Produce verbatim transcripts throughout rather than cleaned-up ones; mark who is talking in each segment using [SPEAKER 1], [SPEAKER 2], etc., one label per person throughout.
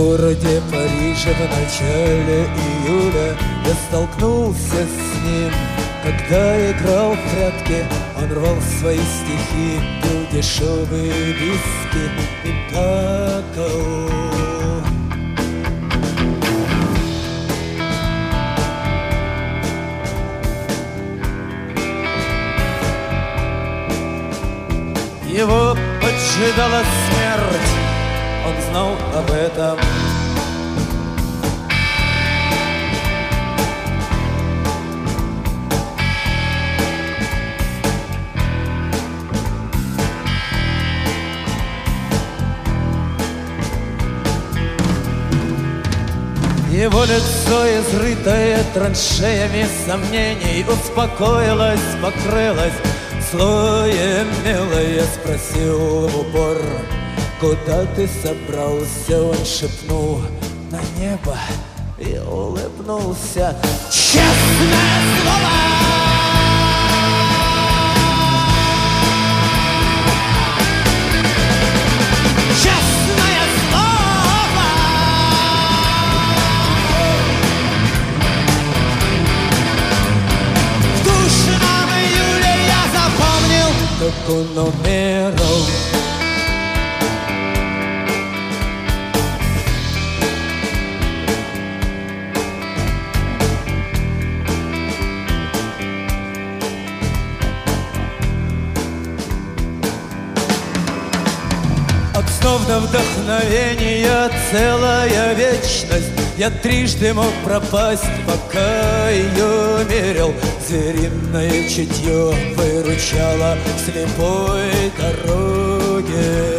[SPEAKER 1] городе Париже в начале июля я столкнулся с ним, когда играл в прятки. Он рвал свои стихи, пил дешевые виски и плакал. Его поджидала смерть, он знал об этом. Его лицо, изрытое траншеями сомнений, успокоилось, покрылось слоем мела. Я спросил в упор: куда ты собрался? Он шепнул: на небо, и улыбнулся. Честное слово! Честное слово! В душном июле я запомнил, как он умирал. От снов до вдохновения целая вечность. Я трижды мог пропасть, пока ее мерил. Звериное чутье выручало в слепой дороге.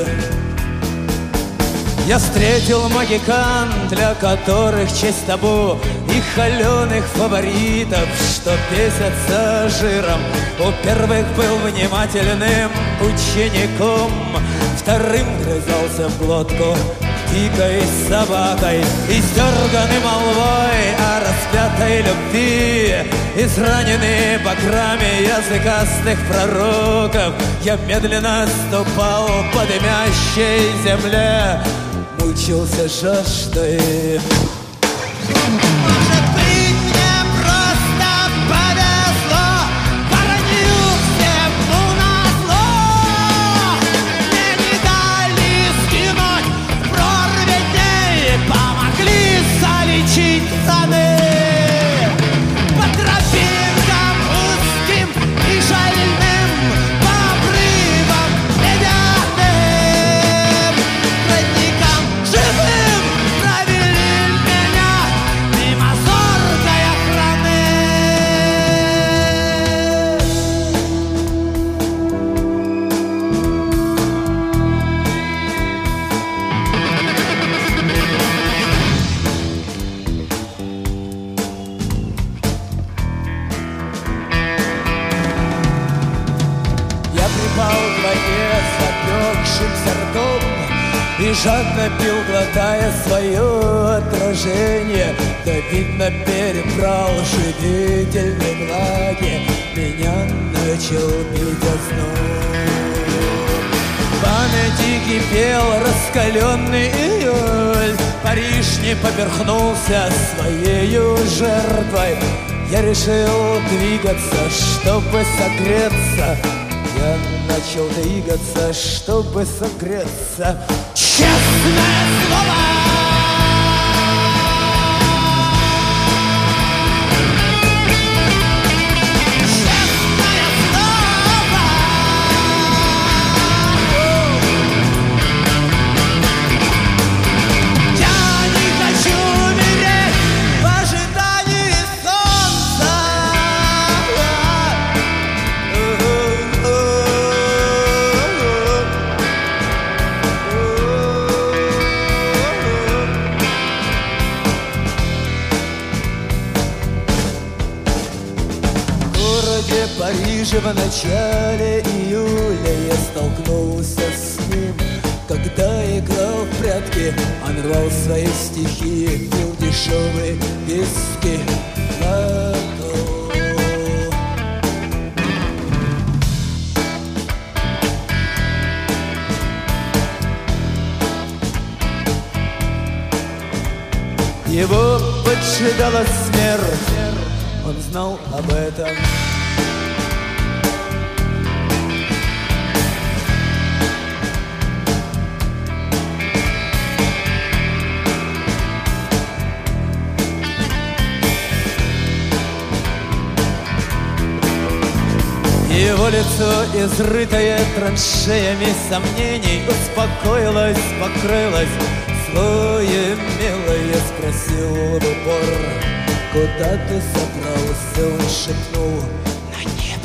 [SPEAKER 1] Я встретил магикан, для которых честь табу, и холеных фаворитов, что бесятся жиром. У первых был внимательным учеником, вторым грызался в глотку дикой собакой. Издерганный молвой о распятой любви, израненный баграми языкастых пророков, я медленно ступал по дымящей земле, мучился жаждой. Может быть, мне просто повезло, воронил всему назло. Мне не дали скинуть в прорве дней, помогли залечить раны. По тропинкам узким и жальным, по обрывам ледяным, родникам живым провели меня мимо зоркой охраны. Я припал к воде с запекшимся ртом и жадно пил, глотая свое отражение. Да, видно, перебрал живительной влаги, меня начал бить озноб. В памяти кипел раскаленный июль, Париж не поперхнулся своею жертвой. Я решил двигаться, чтобы согреться. Я начал двигаться, чтобы согреться. Честное слово! В Париже в начале июля я столкнулся с ним, когда играл в прятки. Он рвал свои стихи, пил дешевые виски, плакал. поджидала смерть. Он знал об этом. Его лицо, изрытое траншеями сомнений, успокоилось, покрылось слоем мелое. Спросил в упор: куда ты собрался? Он шепнул: на небо.